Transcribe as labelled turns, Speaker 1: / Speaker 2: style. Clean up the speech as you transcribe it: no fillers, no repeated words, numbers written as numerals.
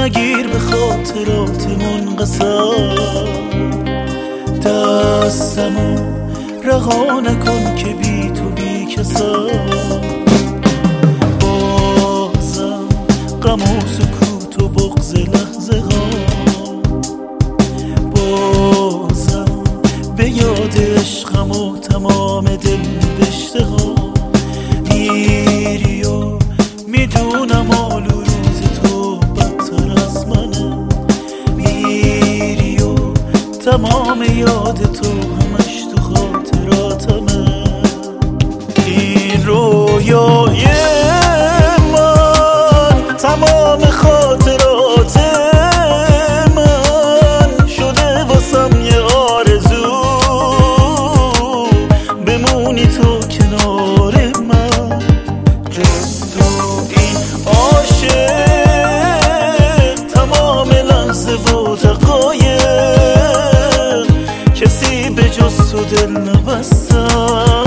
Speaker 1: نگیر به خاطراتمون قسم، دستمو رها نکن که بی تو بی کسم. بازم غم و سکوت و بغض لحظه ها، بازم به یاد عشقم و تمام دل نوشته ها. میری و میدونم آل و روز تو بدتر از منه، میری و تمام یاد تو همش تو خاطراتمه. این رویای من تمام خاطرات من شده واسم یه آرزو، بمونی تو کنار من. جز تو این عاشق تمام لحظه و دقایق، کسی به جز تو دل نبستم.